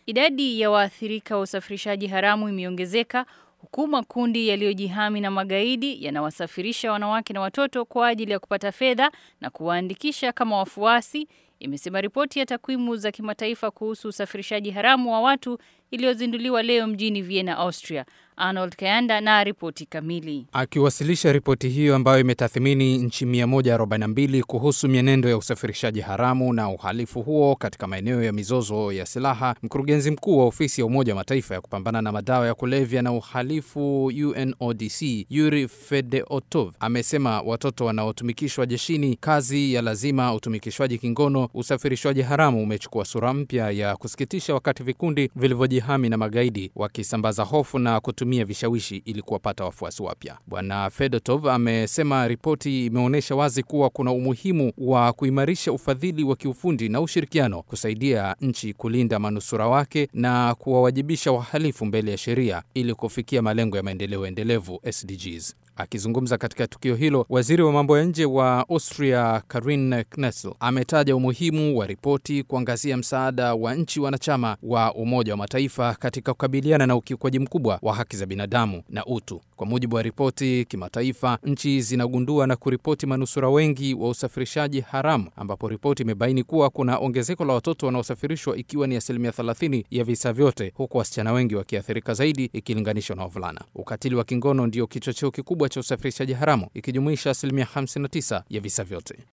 Idadi ya waathirika wa usafirishaji haramu imeongezeka huku makundi yaliyojihami na magaidi yanawasafirisha wanawake na watoto kwa ajili ya kupata fedha na kuwaandikisha kama wafuasi, imesema ripoti ya takwimu za kimataifa kuhusu usafirishaji haramu wa watu iliyozinduliwa leo mjini Vienna, Austria. Arnold Kayanda na ripoti kamili. Akiwasilisha ripoti hiyo ambayo imetathmini nchi 142 kuhusu mienendo ya usafirishaji haramu na uhalifu huo katika maeneo ya mizozo ya silaha, mkurugenzi mkuu wa ofisi ya Umoja wa Mataifa ya kupambana na madawa ya kulevya na uhalifu UNODC, Yuri Fedeotov, amesema watoto wanaotumikishwa jeshini, kazi ya lazima, utumikishwaji kingono, usafirishwaji haramu umechukua sura mpya ya kusikitisha, wakati vikundi vilivyojihami na magaidi wakisambaza hofu na kutumia vishawishi ili kuwapata wafuasi wapya. Bwana Fedotov amesema ripoti imeonyesha wazi kuwa kuna umuhimu wa kuimarisha ufadhili wa kiufundi na ushirikiano, kusaidia nchi kulinda manusura wake na kuwawajibisha wahalifu mbele ya sheria ili kufikia malengo ya maendeleo endelevu SDGs. Akizungumza katika tukio hilo, waziri wa mambo ya nje wa Austria Karin Knessel ametaja umuhimu wa ripoti kuangazia msaada wa nchi wanachama wa Umoja wa Mataifa katika kukabiliana na ukiukwaji mkubwa wa haki za binadamu na utu. Kwa mujibu wa ripoti kimataifa, nchi zinagundua na kuripoti manusura wengi wa usafirishaji haramu, ambapo ripoti imebaini kuwa kuna ongezeko la watoto wanaosafirishwa ikiwa ni 30% ya visa vyote, huku wasichana wengi wakiathirika zaidi ikilinganishwa na wavulana. Ukatili wa kingono ndio kichocheo kikubwa cha usafirishaji haramu, ikijumuisha 59% ya visa vyote.